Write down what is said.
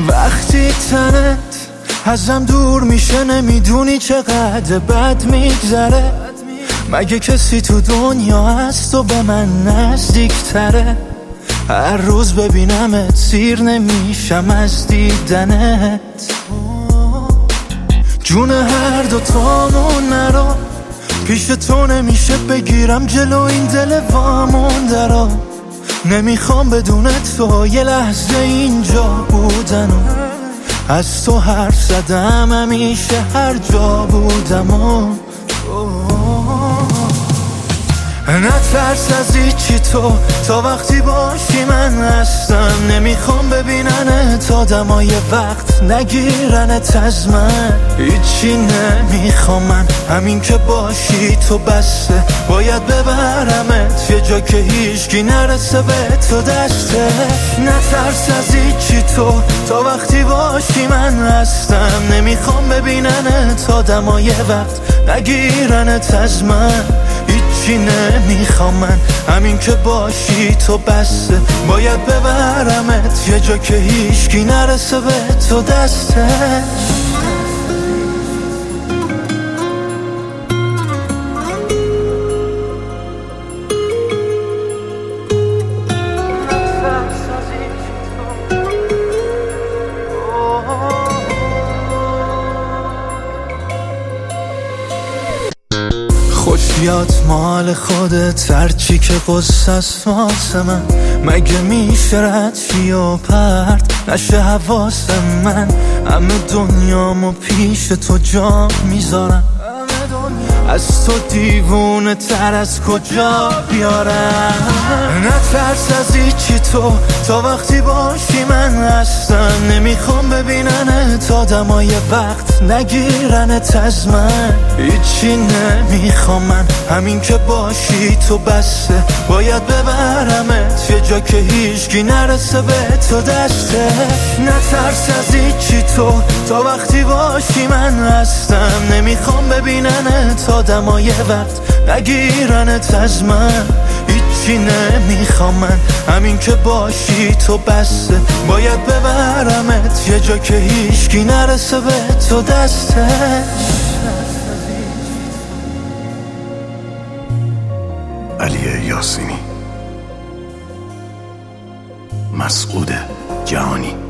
وقتی تنت ازم دور میشه نمیدونی چقدر بد میگذره. مگه کسی تو دنیا هست و به من نزدیک تره؟ هر روز ببینمت سیر نمیشم از دیدنت. جون هر دوتامون نرو، پیش تو نمیشه بگیرم جلو این دل وامونده رو. نمیخوام بدون تو یه لحظه اینجا بودنو. از تو حرف زدم همیشه هر جا بودم و نترس از هیچی تو، تا وقتی باشی من هستم. نمیخوام ببیننت آدمای وقت نگیرنت از من. هیچی نمیخوام من، همین که باشی تو بسته. باید ببرمت یه جا که هیچکی نرسه به تو دسته. نترس از هیچی تو، تا وقتی باشی من هستم. نمیخوام ببیننت آدمای وقت نگیرنت از من. هیچی نمیخوام من، همین که باشی تو بسته. باید ببرمت یه جا که هیچکی نرسه به تو دسته. خوشیات مال خودت، هرچی که قصه است واسه من. مگه میشه رد شی و پرت نشه حواس من؟ همه دنیامو پیش تو جا میذارم. از تو دیوونه تر از کجا بیارم؟ نترس از هیچی تو، تا وقتی باشی من هستم. نمیخوام ببیننت آدمای وقت نگیرنت از من. هیچی نمیخوام من، همین که باشی تو بسته. باید ببرمت یه جا که هیچکی نرسه به تو دسته. نترس از هیچی تو، تا وقتی باشی من هستم. نمیخوام ببیننت آدمای وقت نگیرنت از من. هیچی نمیخوام من، همین که باشی تو بسته. باید ببرمت یه جا که هیچکی نرسه به تو دسته. علی یاسینی، مسعود جهانی.